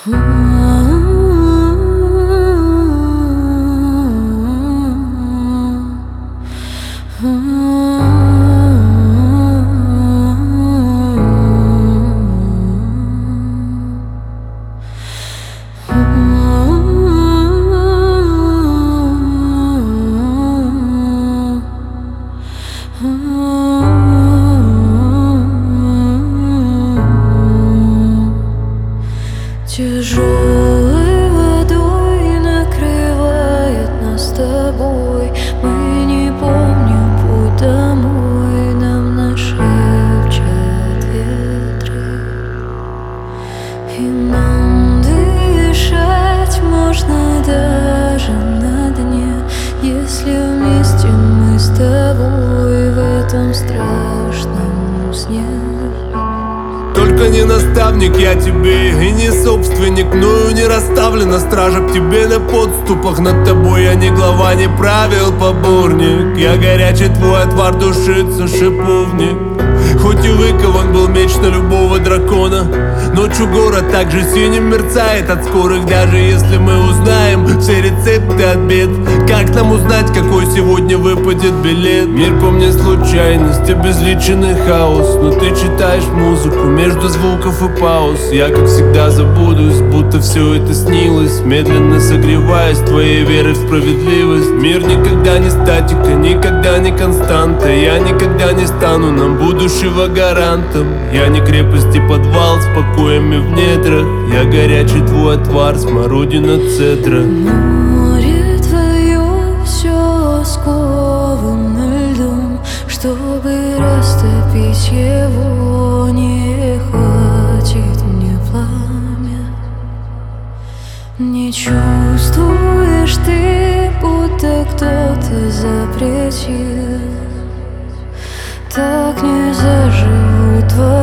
Тяжелой водой накрывает нас с тобой. Мы не помним путь домой, нам нашепчут ветры. И нам дышать можно даже на дне, если вместе мы с тобой в этом страшном сне. Только не наставник я тебе и не собственник, мною не расставлена стража к тебе на подступах. Над тобой я не глава, не правил поборник. Я горячий твой отвар, душится шиповник. Хоть и выкован был меч на любого дракона, ночью город также синим мерцает от скорых. Даже если мы узнаем все рецепты от бед, как нам узнать, какой сегодня выпадет билет? Мир по мне случайность, обезличенный хаос, но ты читаешь музыку между звуков и пауз. Я, как всегда, забудусь, будто все это снилось, медленно согреваясь твоей верой в справедливость. Мир никогда не статика, никогда не константа. Я никогда не стану нам будущего гарантом. Я не крепость и подвал с покоями в недрах. Я горячий твой отвар, смородина цедра. Море твое все сковано льдом, чтобы растопить его не хватит мне пламя. Не чувствуешь ты, будто кто-то запретил. Так не заживут твои